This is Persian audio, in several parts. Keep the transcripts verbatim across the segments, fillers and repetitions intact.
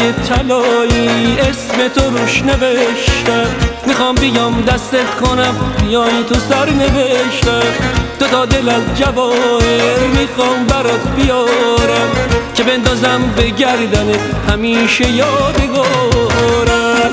غرقه طلایی اسم تو روش نوشتم، میخوام بیام دستت کنم بیای تو سر نوشتم. دو تا دل از جواهر میخوام برات بیارم که بندازم به گردنت همیشه یادگارم.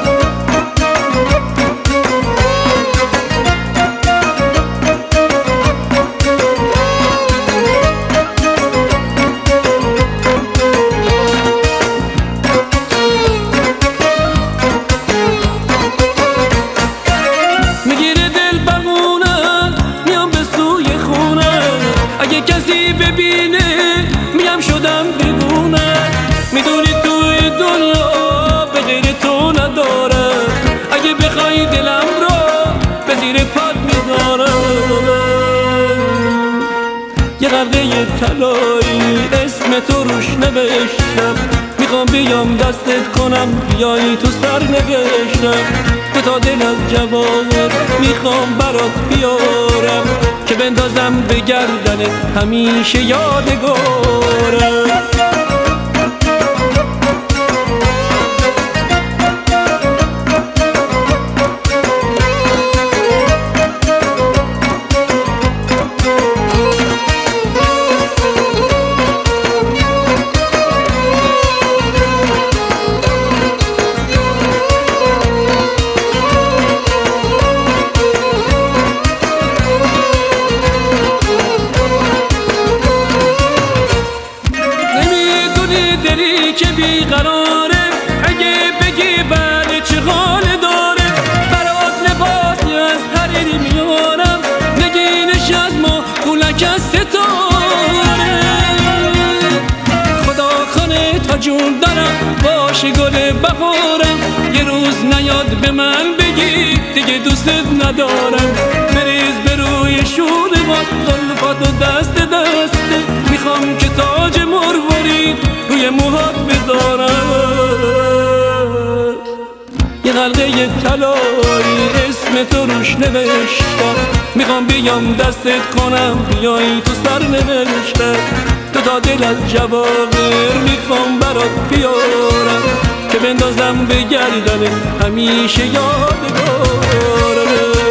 اگه کسی ببینه میگم شدم دیوونه، میدونی توی دنیا به غیر تو ندارم. اگه بخوای دلم رو به زیر پات میذارم. یه غرقه طلایی اسم تو روش نوشتم، میخوام بیام دستت کنم بیای تو سر نوشتم. دو تا دل از جواهر میخوام برات بیارم که بندازم به گردنت همیشه یادگارم. دلی که بیقراره اگه بگی بله چه حال داره، برات لباسی از حریری میارم، نگینش از ما کولک از ستاره. خدا کنه تا جون دارم باشه گل بهارم، یه روز نیاد به من بگی دیگه دوستت ندارم. بریز به روی شور ما زلفات و دست دسته، میخوام که تاج مروارید روی موهات بذارم. یه غرقه طلایی اسم تو روش نوشتم، میخوام بیام دستت کنم بیای تو سر نوشتم. دو تا دل از جواهر میخوام برات بیارم که بندازم به گردنت همیشه یادگارم.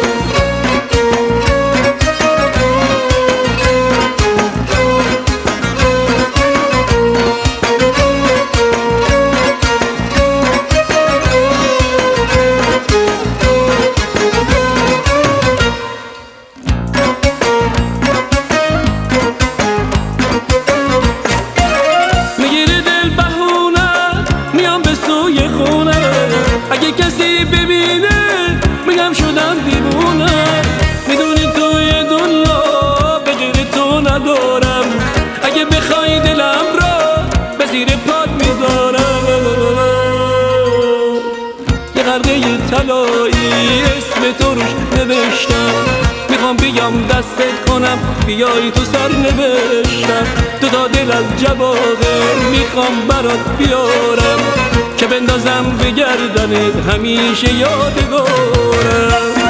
اگه کسی ببینه میگم شدم دیوونه، میدونی توی دنیا به غیر تو ندارم. اگه بخوای دلم را به زیر پات میذارم. یه غرقه طلایی اسم تو روش نوشتم، میخوام بیام دستت کنم بیای تو سر نوشتم. دو تا دل از جواهر میخوام برات بیارم که بندازم به گردنت همیشه یادگارم.